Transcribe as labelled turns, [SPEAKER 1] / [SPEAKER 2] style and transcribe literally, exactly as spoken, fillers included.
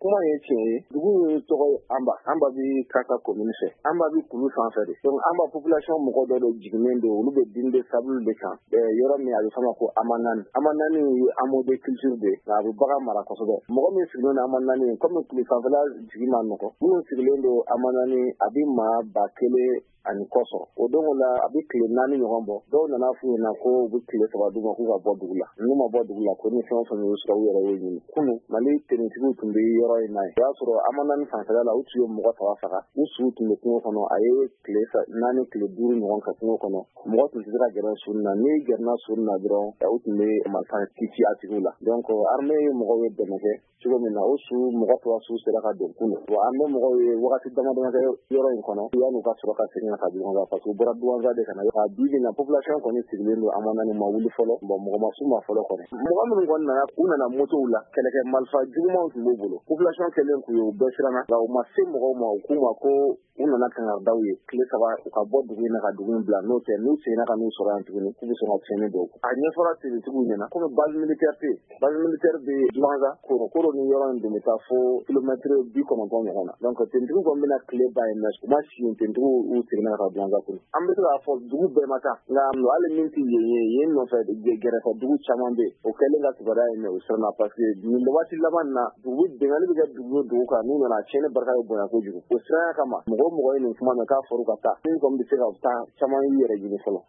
[SPEAKER 1] kuma ye tiɲɛ ye dugu ye tɔgɔ ye Anba Anba bi Kaka commune fɛ Anba bi Kulu sanfɛ de donc Anba population mɔgɔ dɔ de jiginnen don olu bɛ dinde sable de kan yɔrɔ min a bɛ fɔ ma ko Amanani Amanani ye hameau de culture de a bɛ bagan mara kosɛbɛ mɔgɔ min sigilen don Amanani comme Kulu sanfɛla jigi ma nɔgɔ minnu sigilen don Amanani a bɛ maa ba kelen ani kɔsɔn o don la a bɛ tile naani ɲɔgɔn bɔ dɔw nana f'u ɲɛna ko u bɛ tile saba d'u ma k'u ka bɔ dugu la n'u ma bɔ dugu la ko ni fɛn o fɛn y'u sɔrɔ u yɛrɛ y'o ɲini kunun Mali tenitigiw tun bɛ yɔrɔ in na o y'a sɔrɔ Amanani fanfɛla la u tun ye mɔgɔ saba faga u suw tun bɛ kungo kɔnɔ a ye tile naani tile duuru ɲɔgɔn kɛ kungo kɔnɔ mɔgɔ tun tɛ se ka gɛrɛ su na n'i gɛrɛna su na dɔrɔn u tun bɛ marifa kisi a tigiw la donc armée ye mɔgɔw ye dɛmɛ kɛ cogo min na o su mɔgɔ tɔgɔ su sera ka don kunun wa an bɛ mɔgɔw ye wagati damadama kɛ yɔrɔ in kɔnɔ yan'u ka sɔrɔ ka segin ka taa Duwanza parce que u bɔra Duwanza de ka na a bi na population kɔni sigilen don Amanani ma wuli fɔlɔ bon mɔgɔ ma su ma fɔlɔ kɔni mɔgɔ minnu kɔni nana u nana motow la kɛlɛkɛ marifa jugumanw tun b'u bolo population kɛlen k'u ye u bɛɛ siranna nka u ma se mɔgɔw ma u k'u ma ko u nana kangaridaw ye tile saba u ka bɔ dugu in na ka dugu in bila n'o tɛ n'u seginna ka n'u sɔrɔ yan tuguni k'u bɛ sɔn ka tiɲɛni dɔw a ɲɛfɔra tenitigiw ɲɛna komi base militaire tɛ yen base militaire bɛ Duwanza Koro Koro ni yɔrɔ in dun bɛ taa fo kilomètre bi kɔnɔntɔn ɲɔgɔn na donc tenitigiw kɔni bɛna tile ba ye mais u ma si yen tenitigiw u seginna ka taa Duwanza tuguni an bɛ se k'a fɔ dugu bɛɛ ma taa nka hali min tɛ yen ye yen nɔfɛ gɛrɛfɛ dugu caman bɛ yen o kɛlen ka kibaruya ye mais u siranna parce que nin waati laban na dugu bɛngali bɛ kɛ dugu o dugu kan n'u nana tiɲɛni barika bɛ bonya kojugu o siranya kama mɔgɔ mɔgɔ ye nin kuma mɛn k'a fɔra ka taa min kɔni bɛ se ka taa caman y'u yɛrɛ ɲini fɔlɔ